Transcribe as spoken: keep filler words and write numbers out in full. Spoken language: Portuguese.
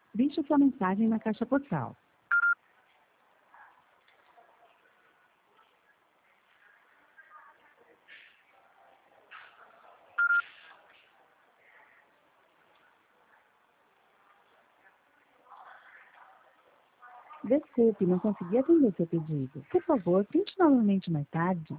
Deixe sua mensagem na caixa postal. Desculpe, não consegui atender seu pedido. Por favor, tente novamente mais tarde.